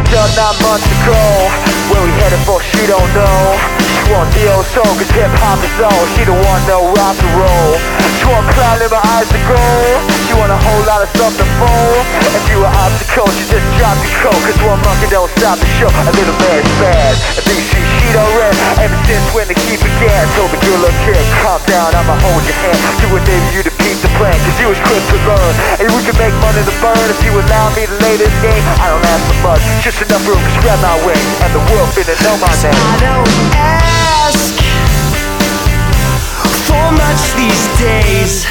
done 9 months ago. Where we headed for, she don't know. She want neo soul, cause hip-hop is all. She don't want no rock and roll. She want cloud in my eyes to gold. She want a whole lot of stuff to fold. If you were obstacle, she just drop your coat. Cause one monkey don't stop the show. A little bit bad. And she don't red. Ever since when the key began. Told me, girl, look here, calm down, I'ma hold your hand. Do what they you to keep the plan. Cause you was quick to learn. And we can make money to burn. If you allow me to lay this game, I don't ask for much. Just enough room to spread my wings. And the world finna know my name. I don't ask for much these days,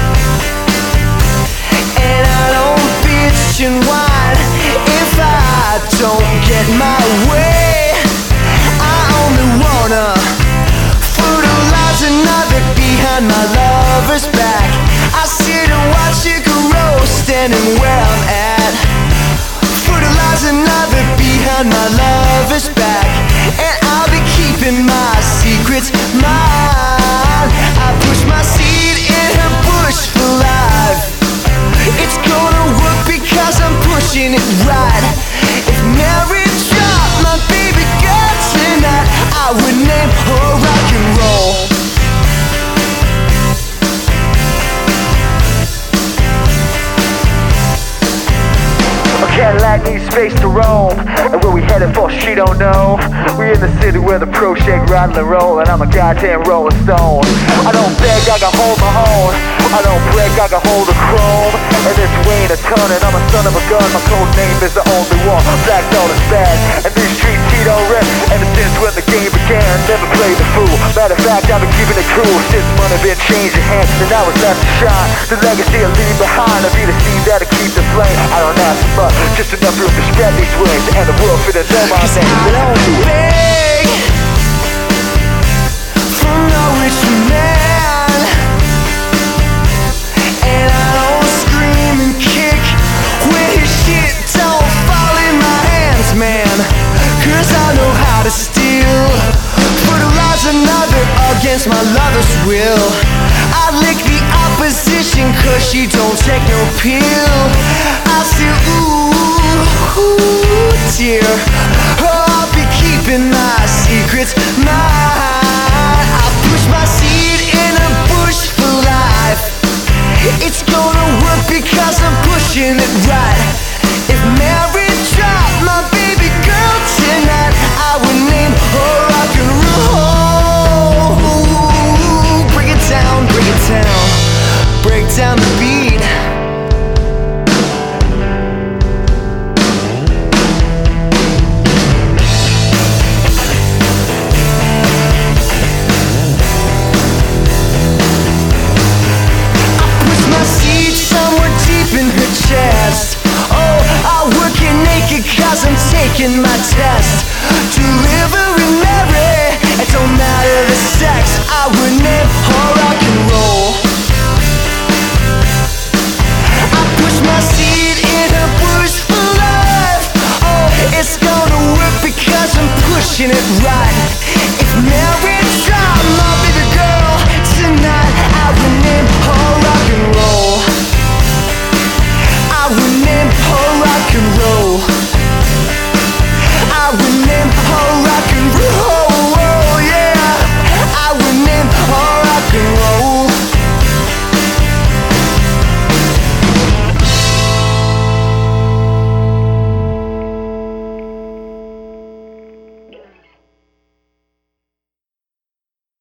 and I don't bitch and whine if I don't get my way. I only wanna fertilize another behind my lover's back. I sit and watch it grow, standing where I'm at. Fertilize another behind my lover's back, and I'll be keeping my secrets mine. I push my seed in her bush for life. It's gonna work because I'm pushing it right. If Mary dropped my baby girl tonight, I would name her rock and roll. Cadillac needs space to roam. And where we headed for, she don't know. We in the city where the pro shake, rattle and roll. And I'm a goddamn rolling stone. I don't beg, I can hold my own. I don't break, I can hold the chrome. And it's weighing a ton, and I'm a son of a gun. My code name is the only one. Black dog is bad, and these streets he don't rip. Ever since when the game began, never played the fool. Matter of fact, I've been keeping it cool since money been changing hands, and I was left to shine. The legacy I leave behind, I'll be the seed that'll keep the flame. I don't ask for much, just enough room to spread these wings, and the world finna know my name. I don't beg for no rich man, and I don't scream and kick when his shit don't fall in my hands, man. Cause I know how to steal, fertilize another against my lover's will. I lick the opposition cause she don't take no pill. I say ooh dear, oh, I'll be keeping my secrets mine. I push my seed in a bush for life. It's gonna work because I'm pushing it right. If Mary dropped my baby girl tonight, I would name her rock and roll. Break it down, break down the beat. In her chest, oh, I work it naked cause I'm taking my test.